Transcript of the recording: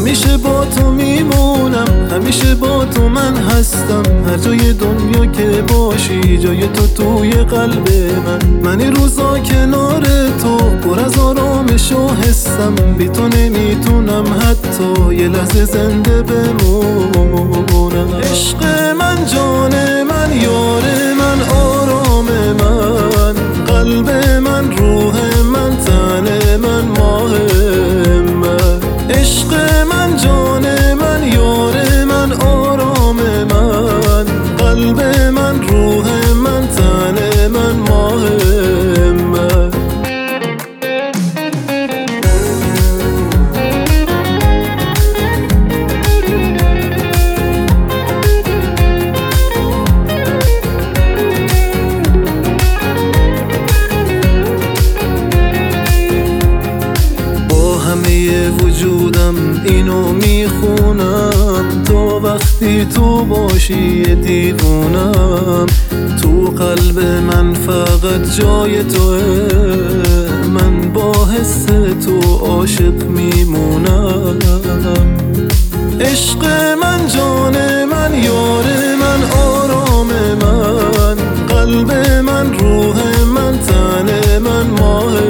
همیشه با تو میمونم، همیشه با تو من هستم. هر جای دنیا که باشی جای تو توی قلب من این روزا کنار تو پر از آرامش و حسم. بی تو نمیتونم حتی یه لحظه زنده بمونم. عشق من، جان من، یار من، آرام من، قلب من، روح من، تن من، ماه من. عشق من، جان من، یار من، آرام من، قلب من، روح من، تن من، ماه من. همه وجودم اینو میخونم، تا وقتی تو باشی یه دیوونم. تو قلب من فقط جای توه، من با حس تو عاشق میمونم. عشق من، جان من، یار من، آرام من، قلب من، روح من، تن من، ماه